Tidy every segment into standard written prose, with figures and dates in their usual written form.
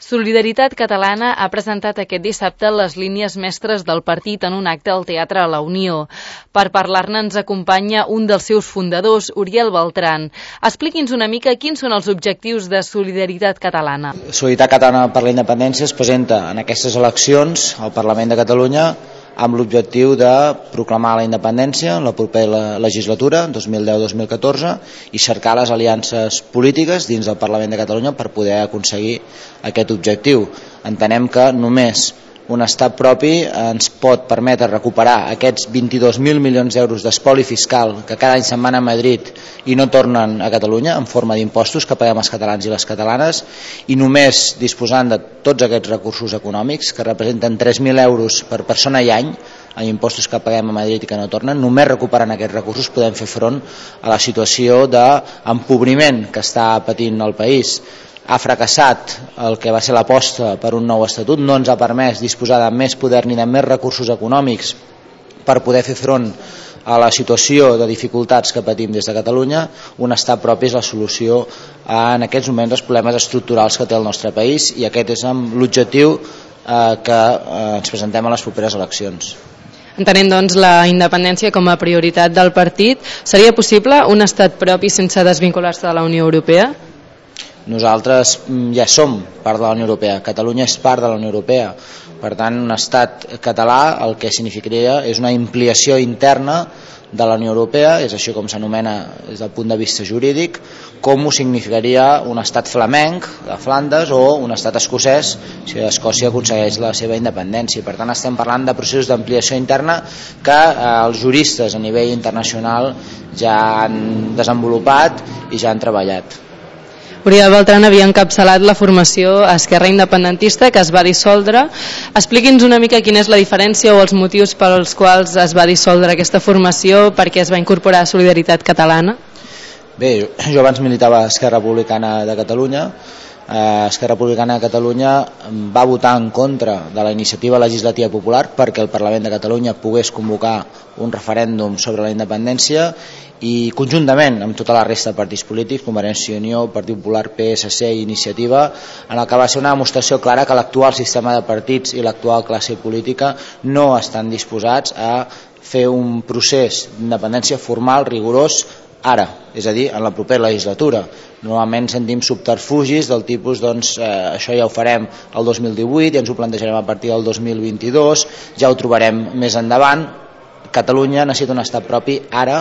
Solidaritat Catalana ha presentat aquest dissabte les línies mestres del partit en un acte al Teatre La Unió. Per parlar-ne ens acompanya un dels seus fundadors, Uriel Beltran. Expliqui'ns una mica quins són els objectius de Solidaritat Catalana. Solidaritat Catalana per la Independència es presenta en aquestes eleccions al Parlament de Catalunya amb l'objectiu de proclamar la independència en la propera legislatura, 2010-2014, i cercar les aliances polítiques dins del Parlament de Catalunya per poder aconseguir aquest objectiu. Entenem que només un estat propi ens pot permetre recuperar aquests 22.000 milions d'euros d'espoli fiscal que cada any se'n van a Madrid i no tornen a Catalunya en forma d'impostos que paguem els catalans i les catalanes, i només disposant de tots aquests recursos econòmics que representen 3.000 euros per persona i any en impostos que paguem a Madrid i que no tornen, només recuperant aquests recursos podem fer front a la situació d'empobriment que està patint el país. Ha fracassat el que va ser l'aposta per un nou estatut, no ens ha permès disposar de més poder ni de més recursos econòmics per poder fer front a la situació de dificultats que patim des de Catalunya. Un estat propi és la solució en aquests moments als problemes estructurals que té el nostre país, i aquest és l'objectiu que ens presentem a les properes eleccions. Entenent, doncs, la independència com a prioritat del partit, seria possible un estat propi sense desvincular-se de la Unió Europea? Nosaltres ja som part de la Unió Europea, Catalunya és part de la Unió Europea, per tant un estat català el que significaria és una ampliació interna de la Unió Europea, és així com s'anomena des del punt de vista jurídic, com ho significaria un estat flamenc de Flandes o un estat escocès si Escòcia aconsegueix la seva independència. Per tant estem parlant de processos d'ampliació interna que els juristes a nivell internacional ja han desenvolupat i ja han treballat. Uriel Beltran havia encapçalat la formació Esquerra Independentista, que es va dissoldre. Expliqui'ns una mica quina és la diferència o els motius pels quals es va dissoldre aquesta formació, per què es va incorporar a Solidaritat Catalana. Bé, jo abans militava a Esquerra Republicana de Catalunya. Esquerra Republicana de Catalunya va votar en contra de la iniciativa legislativa popular perquè el Parlament de Catalunya pogués convocar un referèndum sobre la independència, i conjuntament amb tota la resta de partits polítics, Convergència i Unió, Partit Popular, PSC i Iniciativa, en el que va ser una demostració clara que l'actual sistema de partits i l'actual classe política no estan disposats a fer un procés d'independència formal, rigorós, ara, és a dir, en la propera legislatura. Normalment sentim subterfugis del tipus això ja ho farem el 2018, ja ens ho plantejarem a partir del 2022, ja ho trobarem més endavant. Catalunya necessita un estat propi ara,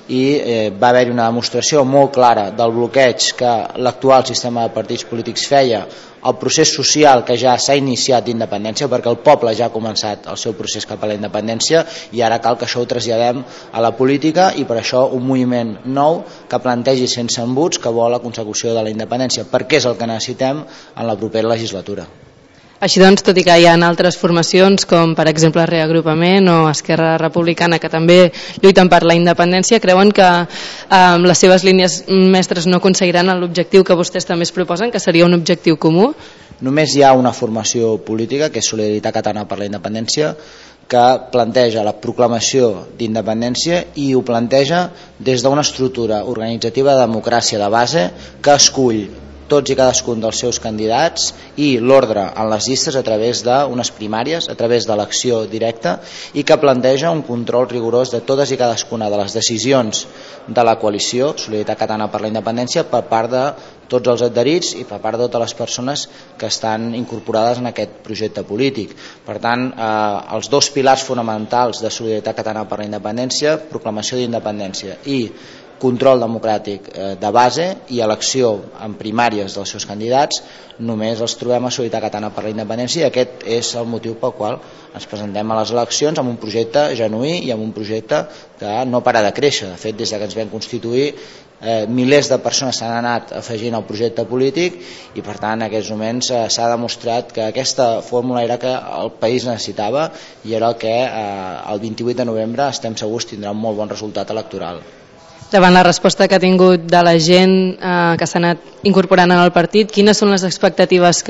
i va haver-hi una demostració molt clara del bloqueig que l'actual sistema de partits polítics feia al procés social que ja s'ha iniciat d'independència, perquè el poble ja ha començat el seu procés cap a la independència, i ara cal que això ho traslladem a la política, i per això un moviment nou que plantegi sense embuts que vol la consecució de la independència, perquè és el que necessitem en la propera legislatura. Així doncs, tot i que hi ha altres formacions com per exemple Reagrupament o Esquerra Republicana que també lluiten per la independència, creuen que les seves línies mestres no aconseguiran l'objectiu que vostès també es proposen, que seria un objectiu comú? Només hi ha una formació política, que és Solidaritat Catalana per la Independència, que planteja la proclamació d'independència, i ho planteja des d'una estructura organitzativa de democràcia de base que escull tots i cadascun dels seus candidats i l'ordre en les llistes a través d'unes primàries, a través d'elecció directa, i que planteja un control rigorós de totes i cadascuna de les decisions de la coalició Solidaritat Catalana per la Independència per part de tots els adherits i per part de totes les persones que estan incorporades en aquest projecte polític. Per tant, els dos pilars fonamentals de Solidaritat Catalana per la Independència, proclamació d'independència i control democràtic de base i elecció en primàries dels seus candidats, només els trobem a Solidaritat Catalana per la Independència, i aquest és el motiu pel qual ens presentem a les eleccions amb un projecte genuí i amb un projecte que no para de créixer. De fet, des que ens vam constituir, milers de persones s'han anat afegint al projecte polític, i per tant en aquests moments s'ha demostrat que aquesta fórmula era que el país necessitava, i era el que el 28 de novembre estem segurs tindrà un molt bon resultat electoral. Davant la resposta que ha tingut de la gent que s'ha anat incorporant en el partit, quines són les expectatives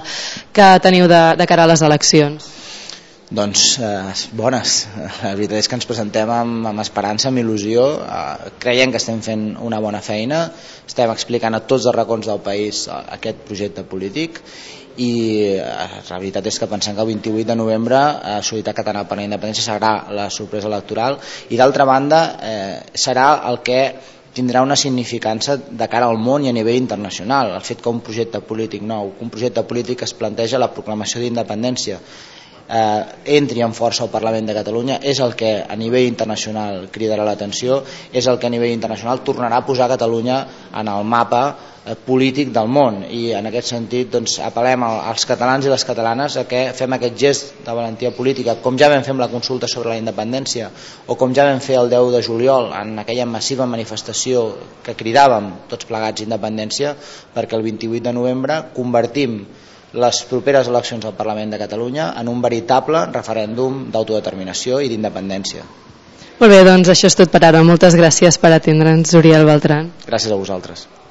que teniu de cara a les eleccions? Doncs bones. La veritat és que ens presentem amb esperança, amb il·lusió, creiem que estem fent una bona feina, estem explicant a tots els racons del país aquest projecte polític, i la veritat és que pensem que el 28 de novembre Solidaritat Catalana per la Independència serà la sorpresa electoral i d'altra banda serà el que tindrà una significança de cara al món i a nivell internacional. El fet que un projecte polític nou, un projecte polític es planteja la proclamació d'independència entri amb força al Parlament de Catalunya és el que a nivell internacional cridarà l'atenció, és el que a nivell internacional tornarà a posar Catalunya en el mapa polític del món i en aquest sentit doncs, apel·lem als catalans i les catalanes a que fem aquest gest de valentia política com ja vam fer amb la consulta sobre la independència o com ja vam fer el 10 de juliol en aquella massiva manifestació que cridàvem tots plegats independència, perquè el 28 de novembre convertim les properes eleccions al Parlament de Catalunya en un veritable referèndum d'autodeterminació i d'independència. Molt bé, doncs això és tot per ara. Moltes gràcies per atendre'ns, Oriol Beltran. Gràcies a vosaltres.